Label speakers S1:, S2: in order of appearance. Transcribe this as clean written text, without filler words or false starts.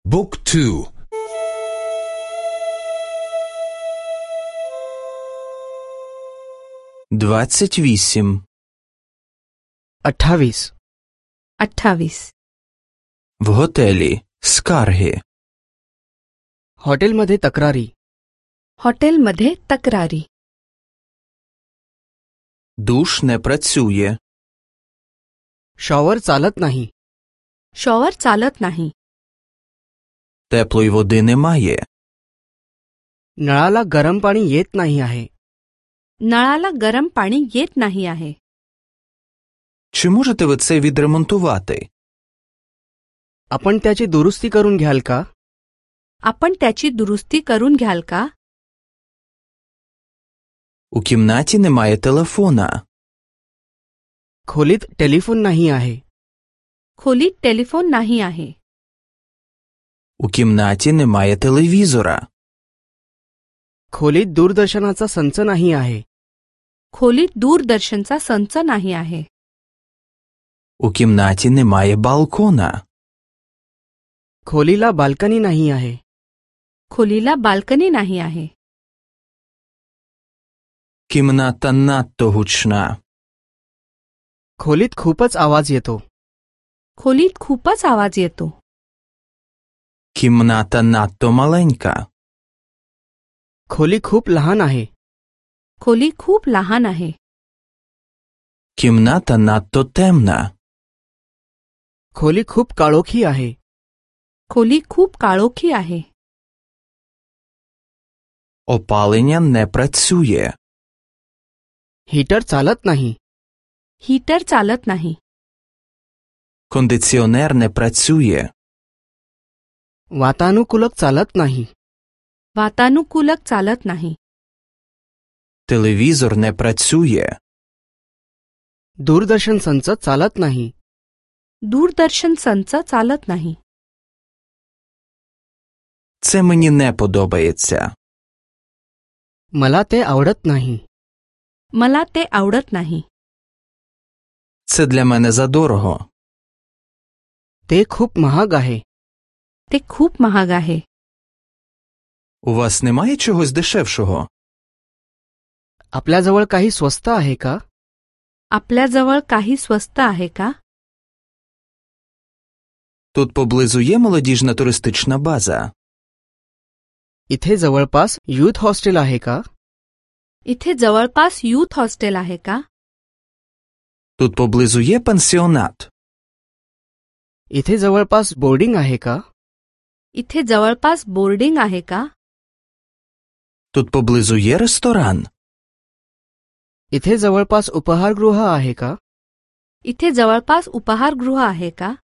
S1: Book 2.
S2: 28.
S3: 28.
S4: 28.
S2: В готелі. Скарги.
S3: हॉटेलमध्ये तक्रारी.
S4: हॉटेलमध्ये तक्रारी.
S2: Душ не працює.
S3: शॉवर चालत नाही.
S4: शॉवर चालत नाही.
S2: Теплої води немає.
S3: नळाला गरम पाणी येत नाही आहे.
S4: नळाला गरम पाणी येत नाही आहे.
S2: Чи можете ви це відремонтувати?
S3: आपण त्याची दुरुस्ती करून घ्याल का?
S4: आपण त्याची दुरुस्ती करून घ्याल का?
S2: У кімнаті немає телефона.
S3: खोलीत टेलिफोन नाही आहे.
S4: खोलीत टेलिफोन नाही आहे.
S2: У кімнаті немає телевізора.
S3: खोलीत दूरदर्शनाचा संच नाही आहे.
S4: खोलीत दूरदर्शनचा संच नाही आहे.
S2: У кімнаті немає балкона.
S3: खोलीला बाल्कनी नाही आहे.
S4: खोलीला बाल्कनी नाही आहे.
S2: Кімната надто гучна.
S3: खोलीत खूपच आवाज येतो.
S4: खोलीत खूपच आवाज येतो.
S2: Кімната надто маленька.
S3: खोली खूप लहान आहे.
S4: खोली खूप लहान आहे.
S2: Кімната надто темна.
S3: खोली खूप काळोखी आहे.
S4: खोली खूप काळोखी आहे.
S2: Опалення не працює.
S3: हीटर चालत नाही.
S4: हीटर चालत नाही.
S2: Кондиціонер не працює.
S3: वातानुकूलक चालत नाही.
S4: वातानुकूलक चालत नाही.
S2: Телевізор не працює.
S3: दूरदर्शन संच चालत नाही.
S4: दूरदर्शन संच चालत नाही.
S2: Це мені не подобається.
S3: मला ते आवडत नाही.
S4: मला ते आवडत नाही.
S2: Це для мене задорого.
S3: ते खूप महाग आहे.
S4: ते खूप महाग आहे.
S2: У вас немає чогось дешевшого?
S3: आपल्याजवळ काही स्वस्त आहे का?
S4: आपल्याजवळ काही स्वस्त आहे का?
S2: Тут поблизу є молодіжна туристична база.
S3: इथे जवळपास यूथ हॉस्टेल आहे का?
S4: इथे जवळपास यूथ हॉस्टेल आहे का?
S2: Тут поблизу є пансіонат.
S3: इथे जवळपास बोर्डिंग आहे का?
S4: इथे जवळपास बोर्डिंग आहे का?
S2: Тут поблизу є ресторан.
S3: इथे जवळपास उपाहारगृह आहे का?
S4: इथे जवळपास उपाहारगृह आहे का?